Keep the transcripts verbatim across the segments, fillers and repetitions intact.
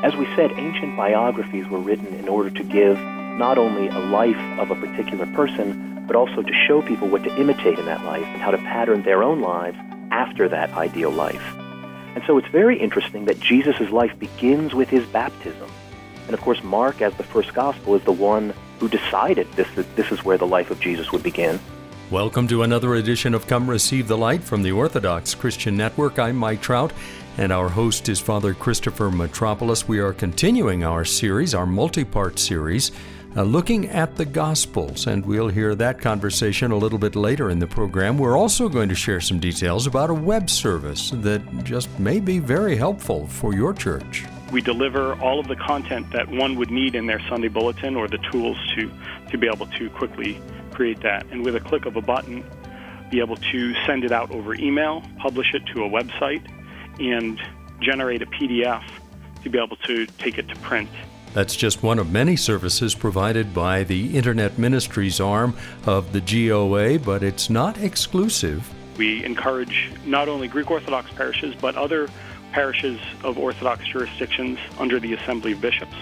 As we said, ancient biographies were written in order to give not only a life of a particular person, but also to show people what to imitate in that life and how to pattern their own lives after that ideal life. And so it's very interesting that Jesus' life begins with his baptism. And of course, Mark, as the first gospel, is the one who decided this, this is where the life of Jesus would begin. Welcome to another edition of Come Receive the Light from the Orthodox Christian Network. I'm Mike Trout, and our host is Father Christopher Metropolis. We are continuing our series, our multi-part series, uh, looking at the Gospels, and we'll hear that conversation a little bit later in the program. We're also going to share some details about a web service that just may be very helpful for your church. We deliver all of the content that one would need in their Sunday bulletin or the tools to, to be able to quickly create that. And with a click of a button, be able to send it out over email, publish it to a website, and generate a P D F to be able to take it to print. That's just one of many services provided by the Internet Ministries arm of the G O A, but it's not exclusive. We encourage not only Greek Orthodox parishes, but other parishes of Orthodox jurisdictions under the Assembly of Bishops.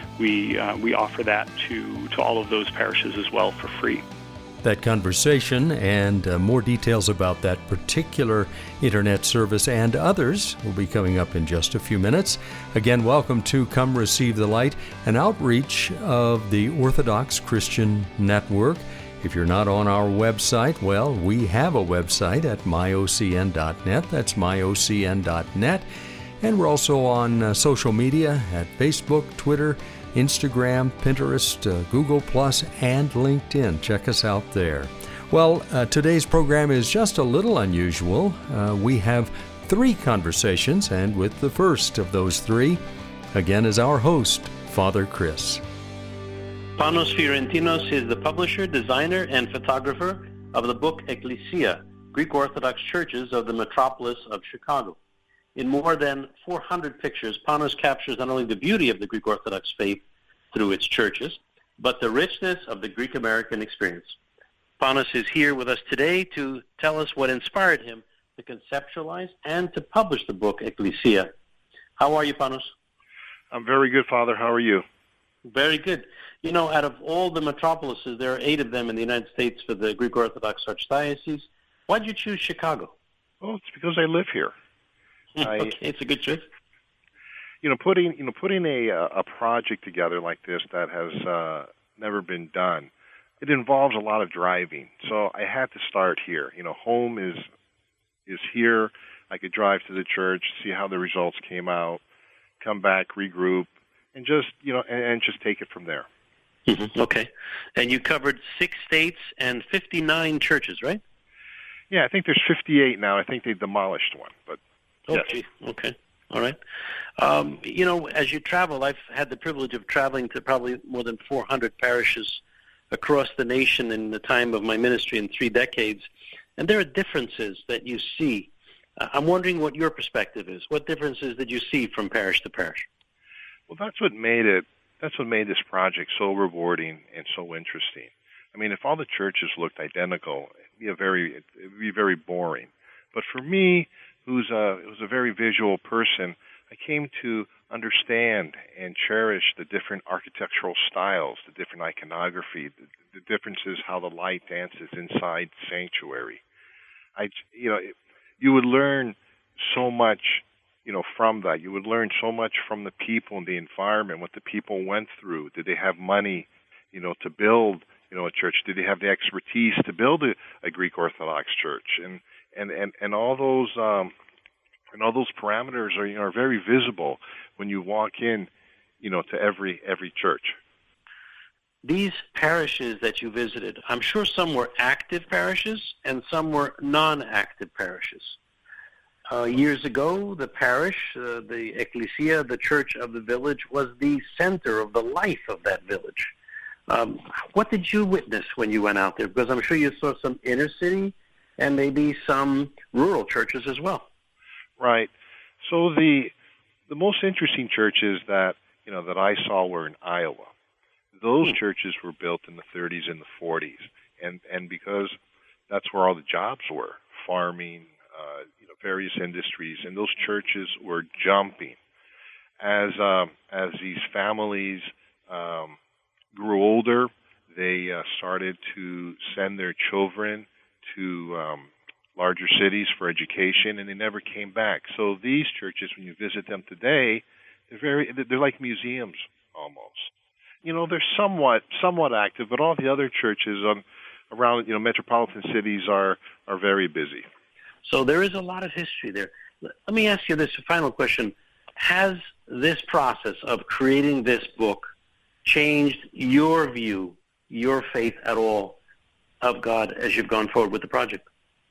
We uh, we offer that to, to all of those parishes as well for free. That conversation and uh, more details about that particular internet service and others will be coming up in just a few minutes. Again, welcome to Come Receive the Light, an outreach of the Orthodox Christian Network. If you're not on our website, well, we have a website at my o c n dot net. That's my o c n dot net. And we're also on uh, social media at Facebook, Twitter, Instagram, Pinterest, uh, Google Plus, and LinkedIn. Check us out there. Well, uh, today's program is just a little unusual. Uh, we have three conversations, and with the first of those three, again, is our host, Father Chris. Panos Fiorentinos is the publisher, designer, and photographer of the book Ecclesia, Greek Orthodox Churches of the Metropolis of Chicago. In more than four hundred pictures, Panos captures not only the beauty of the Greek Orthodox faith through its churches, but the richness of the Greek American experience. Panos is here with us today to tell us what inspired him to conceptualize and to publish the book Ecclesia. How are you, Panos? I'm very good, Father. How are you? Very good. You know, out of all the metropolises, there are eight of them in the United States for the Greek Orthodox Archdiocese. Why did you choose Chicago? Well, it's because I live here. I, okay, it's a good choice. You know, putting you know putting a a project together like this that has uh, never been done, it involves a lot of driving. So I had to start here. You know, home is is here. I could drive to the church, see how the results came out, come back, regroup, and just you know and, and just take it from there. Mm-hmm. Okay, and you covered six states and fifty-nine churches, right? Yeah, I think there's fifty-eight now. I think they demolished one, but. Oh, yes. Gee. Okay. All right. Um, you know, as you travel, I've had the privilege of traveling to probably more than four hundred parishes across the nation in the time of my ministry in three decades, and there are differences that you see. Uh, I'm wondering what your perspective is. What differences did you see from parish to parish? Well, that's what made it. That's what made this project so rewarding and so interesting. I mean, if all the churches looked identical, it'd be a very it'd be very boring. But for me, who's a who's a very visual person, I came to understand and cherish the different architectural styles, the different iconography, the, the differences how the light dances inside sanctuary. I, you know, you would learn so much, you know, from that. You would learn so much from the people and the environment, what the people went through. Did they have money, you know, to build, you know, a church? Did they have the expertise to build a, a Greek Orthodox church? And And, and, and all those um, and all those parameters are you know, are very visible when you walk in, you know, to every every church. These parishes that you visited, I'm sure some were active parishes and some were non-active parishes. Uh, years ago, the parish, uh, the ecclesia, the church of the village, was the center of the life of that village. Um, what did you witness when you went out there? Because I'm sure you saw some inner city and maybe some rural churches as well. Right. So the the most interesting churches that you know that I saw were in Iowa. Those hmm. churches were built in the thirties and the forties, and and because that's where all the jobs were, farming, uh, you know, various industries, and those churches were jumping. as uh, as these families um, grew older, they uh, started to send their children to um, larger cities for education, and they never came back. So these churches, when you visit them today, they're very they're like museums almost. You know, they're somewhat somewhat active, but all the other churches on around you know metropolitan cities are are very busy. So there is a lot of history there. Let me ask you this final question: has this process of creating this book changed your view, your faith at all of God as you've gone forward with the project?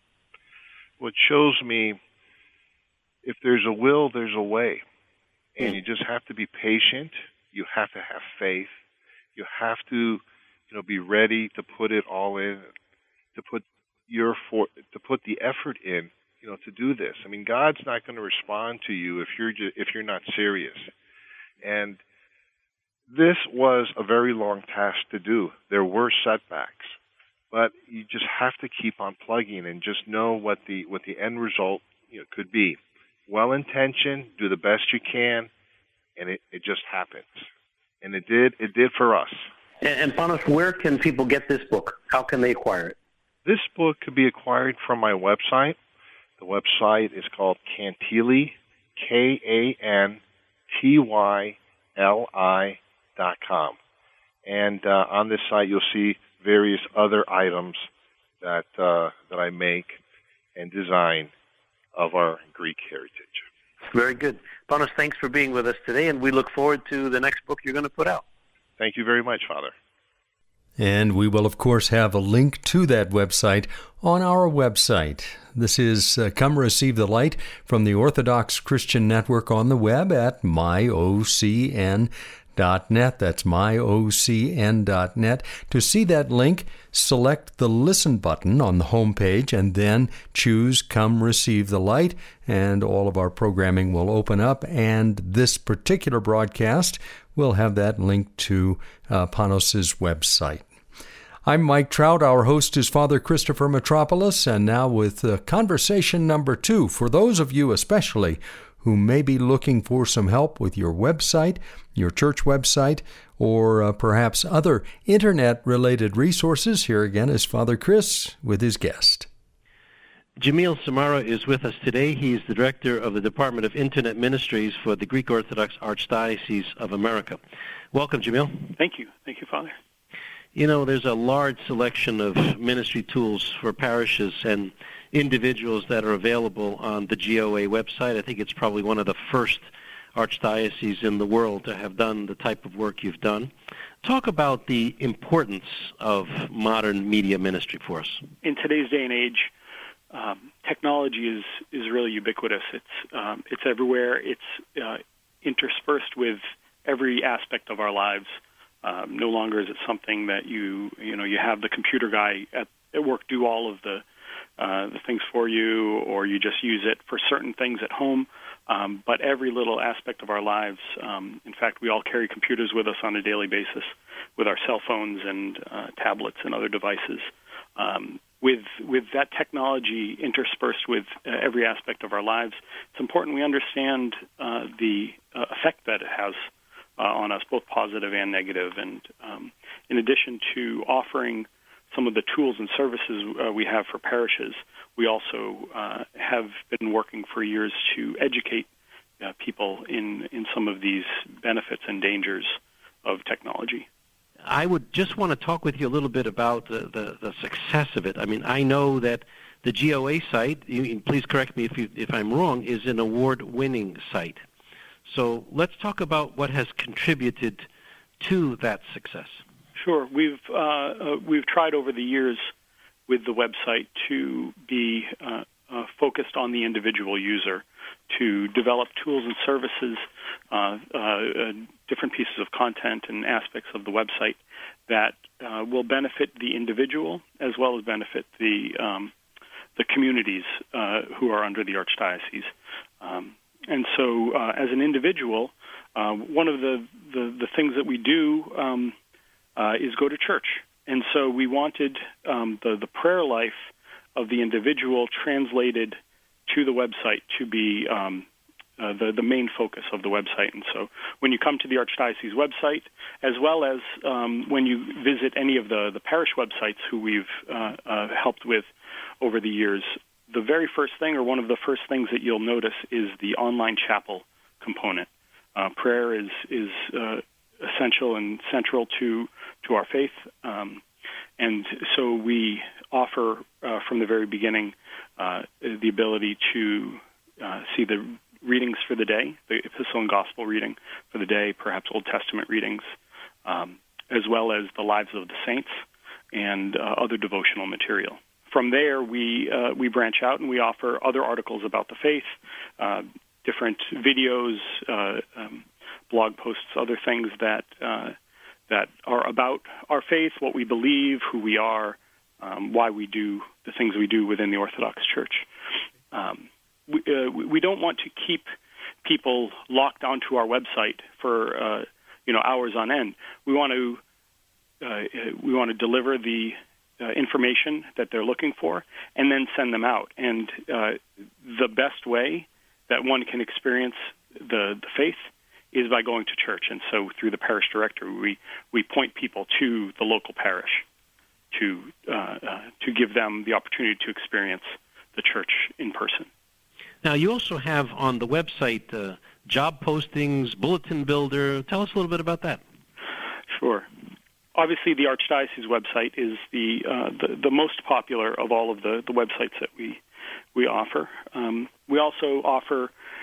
Well, it shows me if there's a will, there's a way. And mm. you just have to be patient. You have to have faith. You have to, you know, be ready to put it all in, to put your for, to put the effort in, you know, to do this. I mean, God's not going to respond to you if you're just, if you're not serious. And this was a very long task to do. There were setbacks, but you just have to keep on plugging and just know what the what the end result you know, could be. Well-intentioned, do the best you can, and it, it just happens. And it did. It did for us. And, and Panos, where can people get this book? How can they acquire it? This book could be acquired from my website. The website is called Cantilli, K A N T Y L I dot com. And uh, on this site, you'll see various other items that uh, that I make and design of our Greek heritage. Very good. Panos, thanks for being with us today, and we look forward to the next book you're going to put out. Thank you very much, Father. And we will, of course, have a link to that website on our website. This is uh, Come Receive the Light from the Orthodox Christian Network on the web at my O C N dot net. That's my O C N dot net. To see that link, select the Listen button on the home page and then choose Come Receive the Light, and all of our programming will open up, and this particular broadcast will have that link to uh, Panos' website. I'm Mike Trout. Our host is Father Christopher Metropolis, and now with uh, conversation number two, for those of you especially who may be looking for some help with your website, your church website, or uh, perhaps other internet-related resources. Here again is Father Chris with his guest. Jamil Samara is with us today. He is the director of the Department of Internet Ministries for the Greek Orthodox Archdiocese of America. Welcome, Jamil. Thank you. Thank you, Father. You know, there's a large selection of ministry tools for parishes and individuals that are available on the G O A website. I think it's probably one of the first archdioceses in the world to have done the type of work you've done. Talk about the importance of modern media ministry for us. In today's day and age, um, technology is, is really ubiquitous. It's um, it's everywhere. It's uh, interspersed with every aspect of our lives. Um, no longer is it something that you you know you have the computer guy at, at work do all of the uh, the things for you, or you just use it for certain things at home. Um, but every little aspect of our lives, um, in fact, we all carry computers with us on a daily basis with our cell phones and uh, tablets and other devices. Um, with with that technology interspersed with uh, every aspect of our lives, it's important we understand uh, the uh, effect that it has uh, on us, both positive and negative. And um, in addition to offering some of the tools and services uh, we have for parishes, we also uh, have been working for years to educate uh, people in, in some of these benefits and dangers of technology. I would just want to talk with you a little bit about the, the, the success of it. I mean, I know that the G O A site, you, please correct me if, you, if I'm wrong, is an award-winning site. So let's talk about what has contributed to that success. Sure. We've uh, uh, we've tried over the years with the website to be uh, uh, focused on the individual user, to develop tools and services, uh, uh, uh, different pieces of content and aspects of the website that uh, will benefit the individual as well as benefit the um, the communities uh, who are under the Archdiocese. Um, and so, uh, as an individual, uh, one of the, the, the things that we do um, uh, is go to church. And so we wanted um, the, the prayer life of the individual translated to the website to be um, uh, the, the main focus of the website. And so when you come to the Archdiocese website, as well as um, when you visit any of the, the parish websites who we've uh, uh, helped with over the years, the very first thing, or one of the first things that you'll notice, is the online chapel component. Uh, prayer is is uh, essential and central to to our faith, um, and so we offer uh, from the very beginning uh, the ability to uh, see the readings for the day, the Epistle and Gospel reading for the day, perhaps Old Testament readings, um, as well as the lives of the saints and uh, other devotional material. From there, we uh, we branch out and we offer other articles about the faith, uh, different videos, uh, um, blog posts, other things that uh, that are about our faith, what we believe, who we are, um, why we do the things we do within the Orthodox Church. Um, we, uh, we don't want to keep people locked onto our website for uh, you know hours on end. We want to uh, we want to deliver the Uh, information that they're looking for, and then send them out. And uh, the best way that one can experience the, the faith is by going to church. And so through the parish directory, we, we point people to the local parish to uh, uh, to give them the opportunity to experience the church in person. Now, you also have on the website uh, job postings, bulletin builder. Tell us a little bit about that. Sure. Obviously, the Archdiocese website is the, uh, the the most popular of all of the, the websites that we we offer. Um, we also offer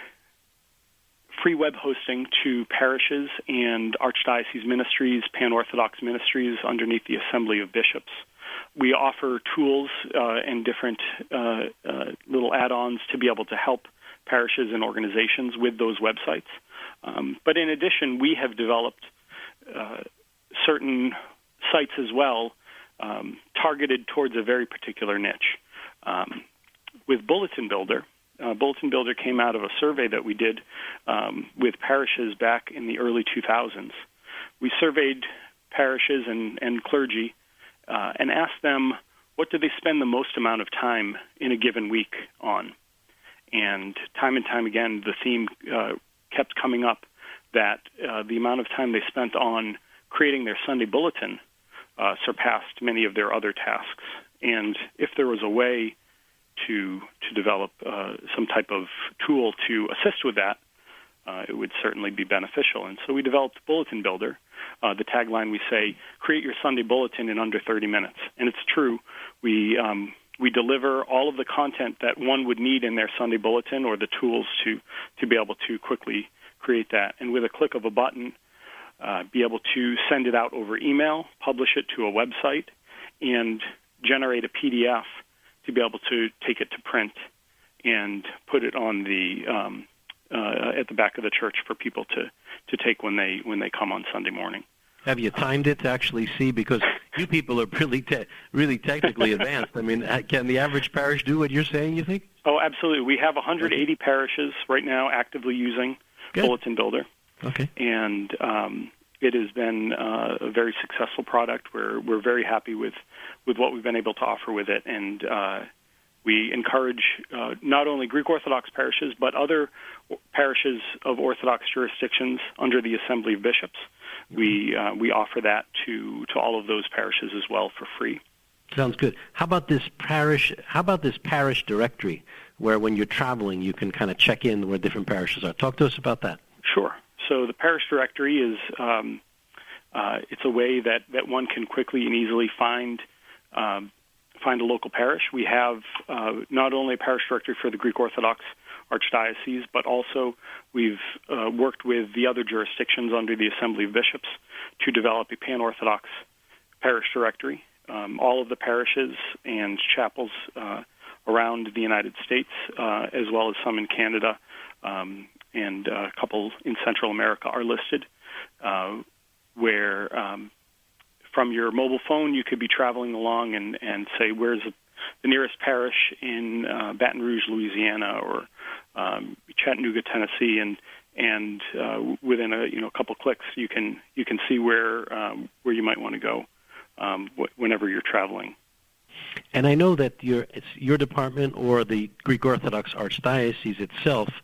free web hosting to parishes and Archdiocese ministries, Pan-Orthodox ministries underneath the Assembly of Bishops. We offer tools uh, and different uh, uh, little add-ons to be able to help parishes and organizations with those websites. Um, but in addition, we have developed uh, certain sites as well, um, targeted towards a very particular niche. Um, with Bulletin Builder, uh, Bulletin Builder came out of a survey that we did um, with parishes back in the early two thousands. We surveyed parishes and, and clergy uh, and asked them, what do they spend the most amount of time in a given week on? And time and time again, the theme uh, kept coming up that uh, the amount of time they spent on creating their Sunday bulletin uh, surpassed many of their other tasks. And if there was a way to to develop uh, some type of tool to assist with that, uh, it would certainly be beneficial. And so we developed Bulletin Builder. Uh, the tagline, we say, create your Sunday bulletin in under thirty minutes. And it's true. We um, we deliver all of the content that one would need in their Sunday bulletin, or the tools to, to be able to quickly create that. And with a click of a button, Uh, be able to send it out over email, publish it to a website, and generate a P D F to be able to take it to print and put it on the um, uh, at the back of the church for people to, to take when they when they come on Sunday morning. Have you timed it to actually see? Because you people are really te- really technically advanced. I mean, can the average parish do what you're saying, you think? Oh, absolutely. We have one hundred eighty parishes right now actively using Good. Bulletin Builder. Okay. And um, it has been uh, a very successful product. We're we're very happy with, with what we've been able to offer with it, and uh, we encourage uh, not only Greek Orthodox parishes but other parishes of Orthodox jurisdictions under the Assembly of Bishops. Mm-hmm. We uh, we offer that to, to all of those parishes as well for free. Sounds good. How about this parish? How about this parish directory, where when you're traveling you can kind of check in where different parishes are? Talk to us about that. Sure. So the parish directory is um, uh, it's a way that, that one can quickly and easily find um, find a local parish. We have uh, not only a parish directory for the Greek Orthodox Archdiocese, but also we've uh, worked with the other jurisdictions under the Assembly of Bishops to develop a Pan-Orthodox parish directory. Um, all of the parishes and chapels uh, around the United States, uh, as well as some in Canada, um, and uh, a couple in Central America are listed, uh, where um, from your mobile phone you could be traveling along and, and say, where's the nearest parish in uh, Baton Rouge, Louisiana, or um, Chattanooga, Tennessee, and and uh, within a you know a couple clicks you can you can see where um, where you might want to go um, wh- whenever you're traveling. And I know that your it's your department or the Greek Orthodox Archdiocese itself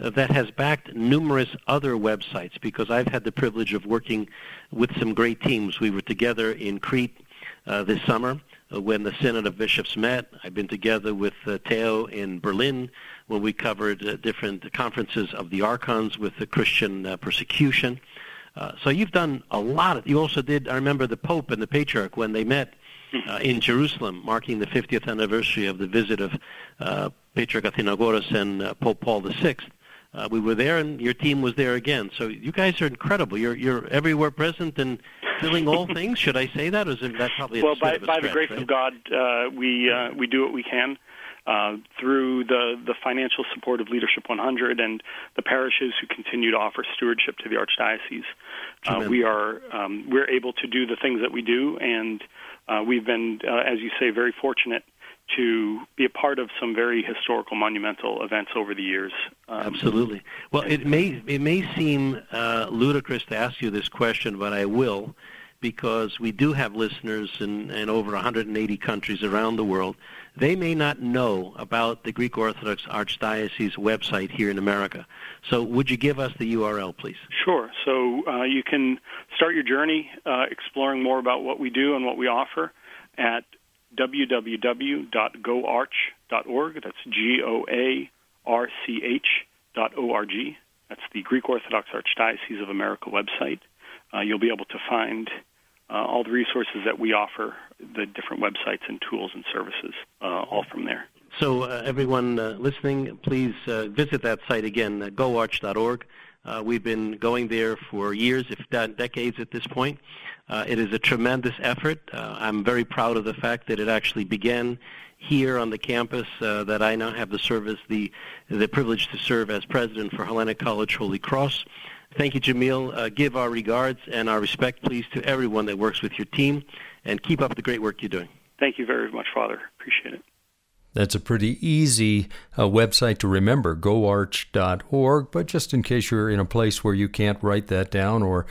uh, that has backed numerous other websites, because I've had the privilege of working with some great teams. We were together in Crete uh, this summer uh, when the Synod of Bishops met. I've been together with uh, Theo in Berlin when we covered uh, different conferences of the Archons with the Christian uh, persecution. Uh, so you've done a lot. Of, you also did, I remember the Pope and the Patriarch when they met uh, in Jerusalem, marking the fiftieth anniversary of the visit of uh, Patriarch Athenagoras and uh, Pope Paul the Sixth. Uh, we were there, and your team was there again. So you guys are incredible. You're you're everywhere present and filling all things. Should I say that, or is that probably a well, by, of a by stretch, the grace right? of God, uh, we uh, we do what we can. Uh, through the, the financial support of Leadership one hundred and the parishes who continue to offer stewardship to the Archdiocese, uh, we are um, we're able to do the things that we do, and uh, we've been, uh, as you say, very fortunate to be a part of some very historical, monumental events over the years. Um, Absolutely. Well, it may it may seem uh, ludicrous to ask you this question, but I will, because we do have listeners in, in over one hundred eighty countries around the world. They may not know about the Greek Orthodox Archdiocese website here in America. So would you give us the U R L, please? Sure. So uh, you can start your journey uh, exploring more about what we do and what we offer at w w w dot go arch dot org. That's G O A R C H dot O R G. That's the Greek Orthodox Archdiocese of America website. Uh, you'll be able to find uh, all the resources that we offer, the different websites and tools and services, uh, all from there. So uh, everyone uh, listening, please uh, visit that site again, uh, go arch dot org. Uh, we've been going there for years, if not decades at this point. Uh, it is a tremendous effort. Uh, I'm very proud of the fact that it actually began here on the campus, uh, that I now have the service, the the privilege to serve as president for Hellenic College Holy Cross. Thank you, Jamil. Uh, give our regards and our respect, please, to everyone that works with your team, and keep up the great work you're doing. Thank you very much, Father. Appreciate it. That's a pretty easy uh, website to remember, go arch dot org, but just in case you're in a place where you can't write that down, or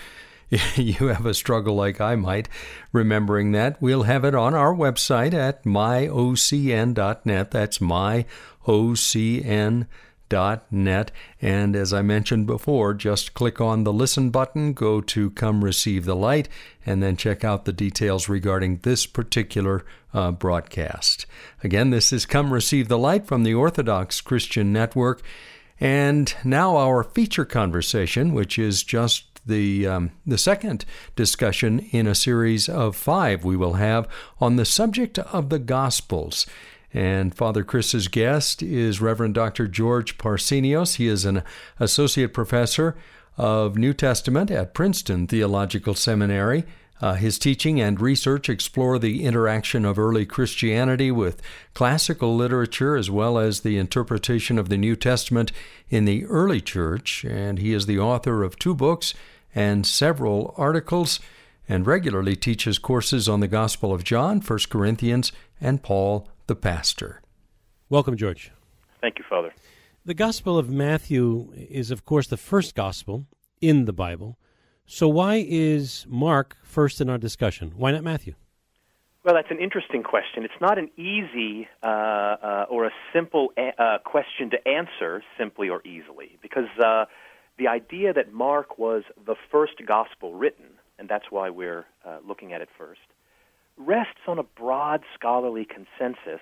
you have a struggle like I might remembering that, we'll have it on our website at my o c n dot net. That's my o c n dot net. And as I mentioned before, just click on the listen button, go to Come Receive the Light, and then check out the details regarding this particular uh, broadcast. Again, this is Come Receive the Light from the Orthodox Christian Network. And now our feature conversation, which is just the um, the second discussion in a series of five we will have on the subject of the Gospels. And Father Chris's guest is Reverend Doctor George Parsenios. He is an associate professor of New Testament at Princeton Theological Seminary. Uh, his teaching and research explore the interaction of early Christianity with classical literature, as well as the interpretation of the New Testament in the early church. And he is the author of two books and several articles, and regularly teaches courses on the Gospel of John, First Corinthians, and Paul the Pastor. Welcome, George. Thank you, Father. The Gospel of Matthew is, of course, the first Gospel in the Bible. So why is Mark first in our discussion? Why not Matthew? Well, that's an interesting question. It's not an easy uh, uh, or a simple a- uh, question to answer simply or easily, because uh, the idea that Mark was the first Gospel written, and that's why we're uh, looking at it first, rests on a broad scholarly consensus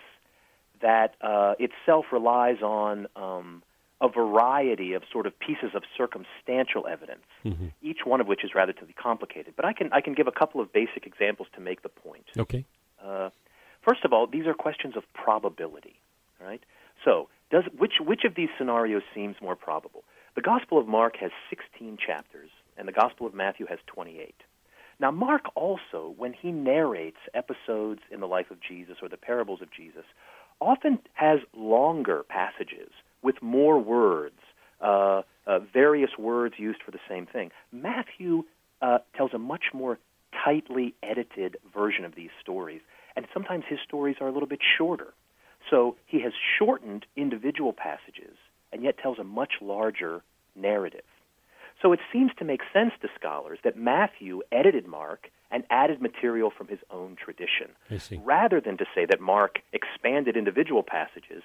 that uh, itself relies on um, a variety of sort of pieces of circumstantial evidence, mm-hmm. each one of which is relatively complicated. But I can I can give a couple of basic examples to make the point. Okay. Uh, first of all, these are questions of probability. All right. So, does which which of these scenarios seems more probable? The Gospel of Mark has sixteen chapters, and the Gospel of Matthew has twenty-eight. Now, Mark also, when he narrates episodes in the life of Jesus or the parables of Jesus, often has longer passages with more words, uh, uh, various words used for the same thing. Matthew uh, tells a much more tightly edited version of these stories, and sometimes his stories are a little bit shorter. So he has shortened individual passages and yet tells a much larger narrative. So it seems to make sense to scholars that Matthew edited Mark and added material from his own tradition, I see. rather than to say that Mark expanded individual passages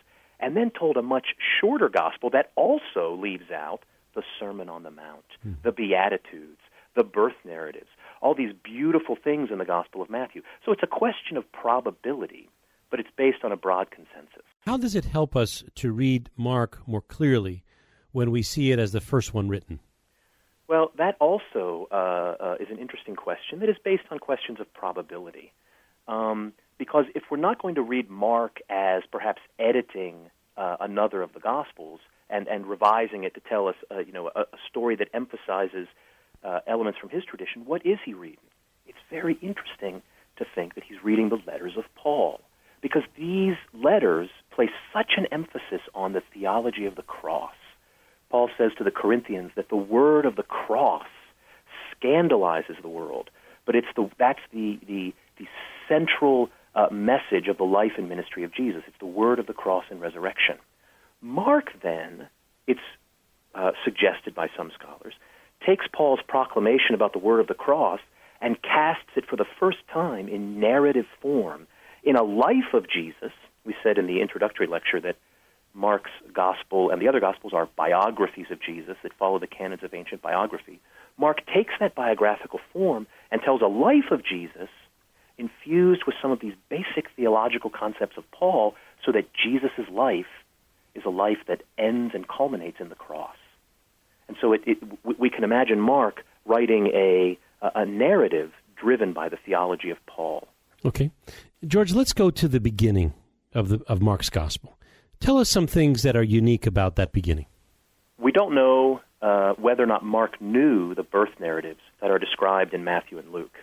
and then told a much shorter gospel that also leaves out the Sermon on the Mount, hmm. the Beatitudes, the birth narratives, all these beautiful things in the Gospel of Matthew. So it's a question of probability, but it's based on a broad consensus. How does it help us to read Mark more clearly when we see it as the first one written? Well, that also uh, uh, is an interesting question that is based on questions of probability. Um, because if we're not going to read Mark as perhaps editing uh, another of the Gospels and, and revising it to tell us uh, you know, a, a story that emphasizes uh, elements from his tradition, what is he reading? It's very interesting to think that he's reading the letters of Paul, because these letters place such an emphasis on the theology of the cross. Paul says to the Corinthians that the word of the cross scandalizes the world, but it's the that's the the, the central uh, message of the life and ministry of Jesus. It's the word of the cross and resurrection. Mark, then, it's uh, suggested by some scholars, takes Paul's proclamation about the word of the cross and casts it for the first time in narrative form in a life of Jesus. We said in the introductory lecture that Mark's gospel and the other gospels are biographies of Jesus that follow the canons of ancient biography. Mark takes that biographical form and tells a life of Jesus infused with some of these basic theological concepts of Paul, so that Jesus' life is a life that ends and culminates in the cross. And so it, it, we can imagine Mark writing a, a narrative driven by the theology of Paul. Okay. George, let's go to the beginning of the of Mark's gospel. Tell us some things that are unique about that beginning. We don't know uh, whether or not Mark knew the birth narratives that are described in Matthew and Luke.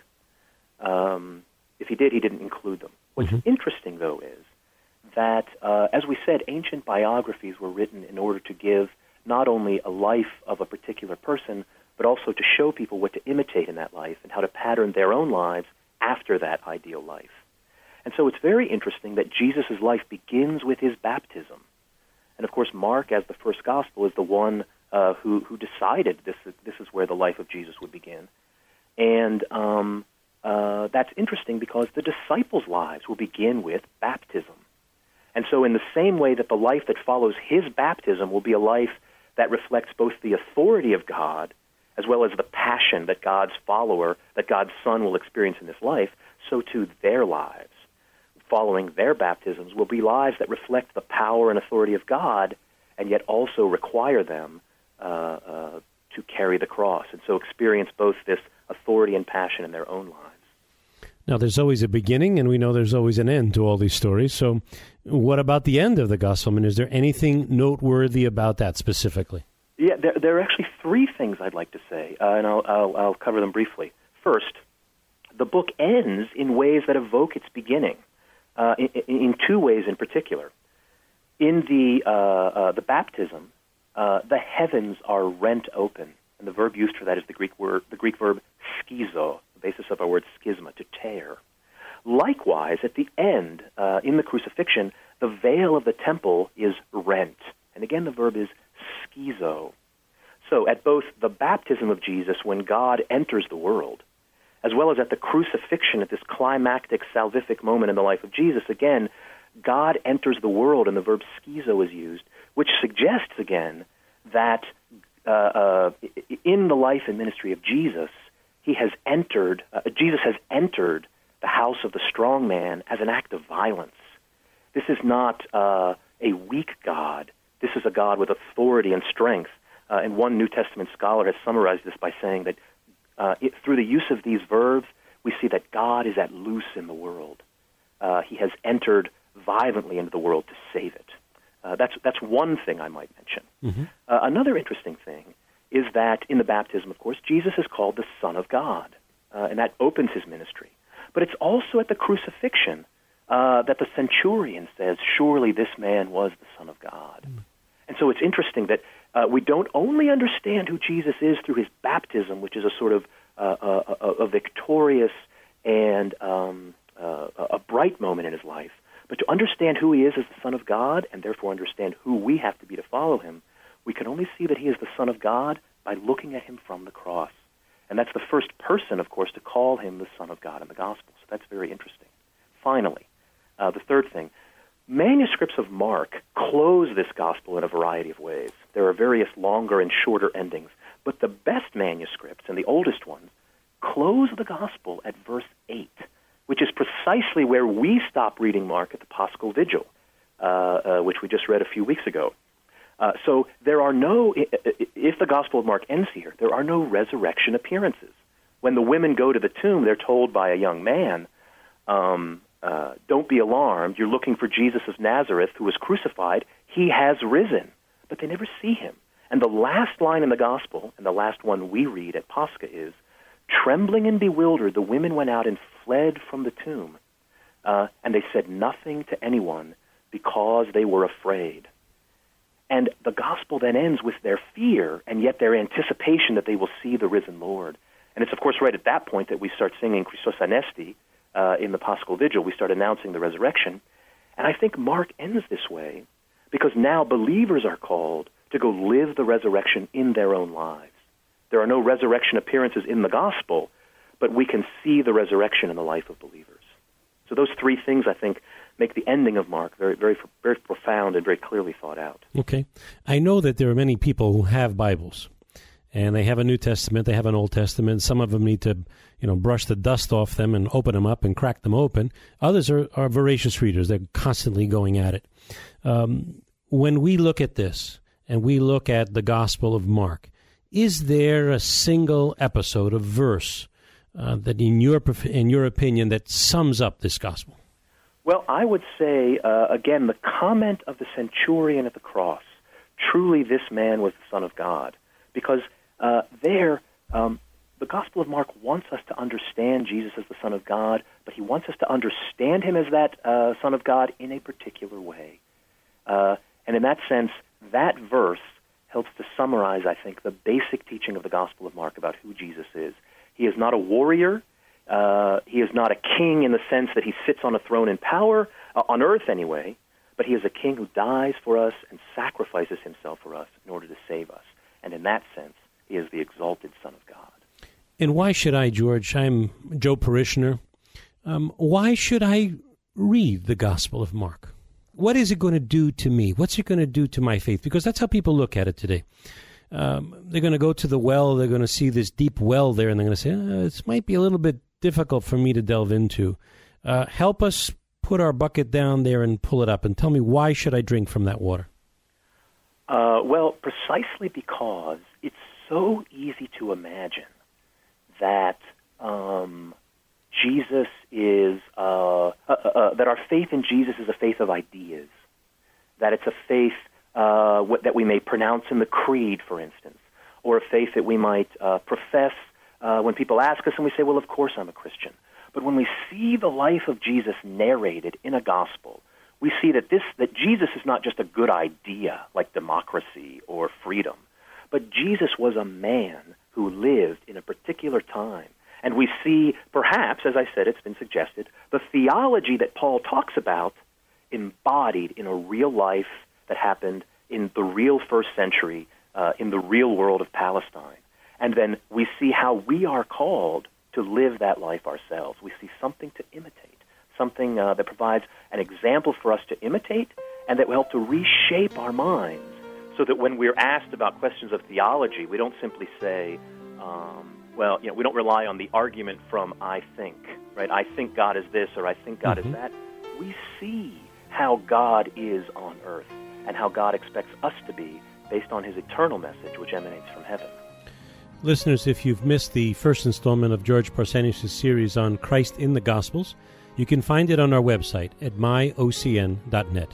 Um, if he did, he didn't include them. What's mm-hmm. interesting, though, is that, uh, as we said, ancient biographies were written in order to give not only a life of a particular person, but also to show people what to imitate in that life and how to pattern their own lives after that ideal life. And so it's very interesting that Jesus' life begins with his baptism. And, of course, Mark, as the first gospel, is the one uh, who, who decided this, this is where the life of Jesus would begin. And um, uh, that's interesting because the disciples' lives will begin with baptism. And so in the same way that the life that follows his baptism will be a life that reflects both the authority of God as well as the passion that God's follower, that God's Son will experience in this life, so too their lives, following their baptisms, will be lives that reflect the power and authority of God and yet also require them uh, uh, to carry the cross, and so experience both this authority and passion in their own lives. Now, there's always a beginning, and we know there's always an end to all these stories. So what about the end of the gospel? I mean, is there anything noteworthy about that specifically? Yeah, there, there are actually three things I'd like to say, uh, and I'll, I'll, I'll cover them briefly. First, the book ends in ways that evoke its beginning, uh, in, in two ways in particular. In the, uh, uh, the baptism, uh, the heavens are rent open, and the verb used for that is the Greek word, the Greek verb schizo, basis of our word schisma, to tear. Likewise, at the end, uh, in the crucifixion, the veil of the temple is rent. And again, the verb is schizo. So at both the baptism of Jesus, when God enters the world, as well as at the crucifixion, at this climactic, salvific moment in the life of Jesus, again, God enters the world, and the verb schizo is used, which suggests, again, that uh, uh, in the life and ministry of Jesus, He has entered, uh, Jesus has entered the house of the strong man as an act of violence. This is not uh, a weak God. This is a God with authority and strength. Uh, and one New Testament scholar has summarized this by saying that uh, it, through the use of these verbs, we see that God is at loose in the world. Uh, he has entered violently into the world to save it. Uh, that's, that's one thing I might mention. Mm-hmm. Uh, another interesting thing is that in the baptism, of course, Jesus is called the Son of God, uh, and that opens his ministry. But it's also at the crucifixion uh, that the centurion says, surely this man was the Son of God. Mm. And so it's interesting that uh, we don't only understand who Jesus is through his baptism, which is a sort of uh, a, a, a victorious and um, uh, a bright moment in his life, but to understand who he is as the Son of God, and therefore understand who we have to be to follow him, we can only see that he is the Son of God by looking at him from the cross. And that's the first person, of course, to call him the Son of God in the Gospel. So that's very interesting. Finally, uh, the third thing, manuscripts of Mark close this gospel in a variety of ways. There are various longer and shorter endings, but the best manuscripts and the oldest ones close the gospel at verse eight, which is precisely where we stop reading Mark at the Paschal Vigil, uh, uh, which we just read a few weeks ago. Uh, so there are no, if the Gospel of Mark ends here, there are no resurrection appearances. When the women go to the tomb, they're told by a young man, um, uh, don't be alarmed, you're looking for Jesus of Nazareth who was crucified. He has risen. But they never see him. And the last line in the Gospel, and the last one we read at Pascha, is, trembling and bewildered, the women went out and fled from the tomb, uh, and they said nothing to anyone because they were afraid. And the gospel then ends with their fear and yet their anticipation that they will see the risen Lord. And it's, of course, right at that point that we start singing Christos Anesti uh, in the Paschal Vigil. We start announcing the resurrection. And I think Mark ends this way because now believers are called to go live the resurrection in their own lives. There are no resurrection appearances in the gospel, but we can see the resurrection in the life of believers. So those three things, I think, make the ending of Mark very, very, very profound and very clearly thought out. Okay. I know that there are many people who have Bibles, and they have a New Testament, they have an Old Testament. Some of them need to, you know, brush the dust off them and open them up and crack them open. Others are, are voracious readers. They're constantly going at it. Um, when we look at this, and we look at the Gospel of Mark, is there a single episode, a verse, uh, that in your in your opinion, that sums up this Gospel? Well, I would say, uh, again, the comment of the centurion at the cross, truly this man was the Son of God, because uh, there, um, the Gospel of Mark wants us to understand Jesus as the Son of God, but he wants us to understand him as that uh, Son of God in a particular way. Uh, and in that sense, that verse helps to summarize, I think, the basic teaching of the Gospel of Mark about who Jesus is. He is not a warrior. Uh, he is not a king in the sense that he sits on a throne in power, uh, on earth anyway, but he is a king who dies for us and sacrifices himself for us in order to save us. And in that sense, he is the exalted Son of God. And why should I, George, I'm Joe Parishioner, um, why should I read the Gospel of Mark? What is it going to do to me? What's it going to do to my faith? Because that's how people look at it today. Um, they're going to go to the well, they're going to see this deep well there, and they're going to say, oh, this might be a little bit difficult for me to delve into. Uh, help us put our bucket down there and pull it up, and tell me, why should I drink from that water? Uh, well, precisely because it's so easy to imagine that um, Jesus is, uh, uh, uh, that our faith in Jesus is a faith of ideas, that it's a faith uh, what, that we may pronounce in the creed, for instance, or a faith that we might uh, profess uh, when people ask us and we say, well, of course I'm a Christian. But when we see the life of Jesus narrated in a gospel, we see that this that Jesus is not just a good idea like democracy or freedom, but Jesus was a man who lived in a particular time. And we see, perhaps, as I said, it's been suggested, the theology that Paul talks about embodied in a real life that happened in the real first century, uh, in the real world of Palestine. And then we see how we are called to live that life ourselves. We see something to imitate, something uh, that provides an example for us to imitate and that will help to reshape our minds so that when we're asked about questions of theology, we don't simply say, um, well, you know, we don't rely on the argument from I think, right? I think God is this or I think God mm-hmm. is that. We see how God is on earth and how God expects us to be based on his eternal message, which emanates from heaven. Listeners, if you've missed the first installment of George Parsenius' series on Christ in the Gospels, you can find it on our website at my o c n dot net.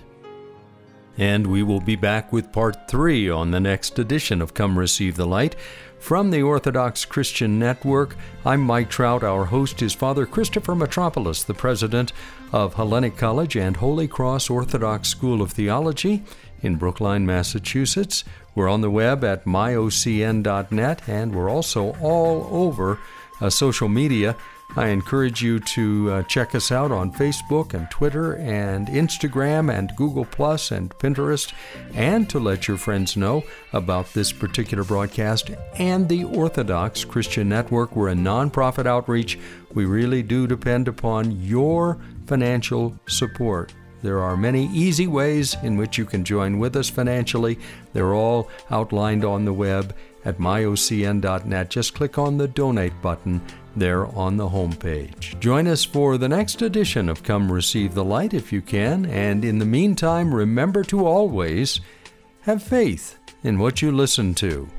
And we will be back with part three on the next edition of Come Receive the Light. From the Orthodox Christian Network, I'm Mike Trout. Our host is Father Christopher Metropolis, the president of Hellenic College and Holy Cross Orthodox School of Theology in Brookline, Massachusetts. We're on the web at my o c n dot net, and we're also all over uh, social media. I encourage you to uh, check us out on Facebook and Twitter and Instagram and Google Plus and Pinterest, and to let your friends know about this particular broadcast and the Orthodox Christian Network. We're a nonprofit outreach. We really do depend upon your financial support. There are many easy ways in which you can join with us financially. They're all outlined on the web at my o c n dot net. Just click on the Donate button there on the homepage. Join us for the next edition of Come Receive the Light if you can, and in the meantime, remember to always have faith in what you listen to.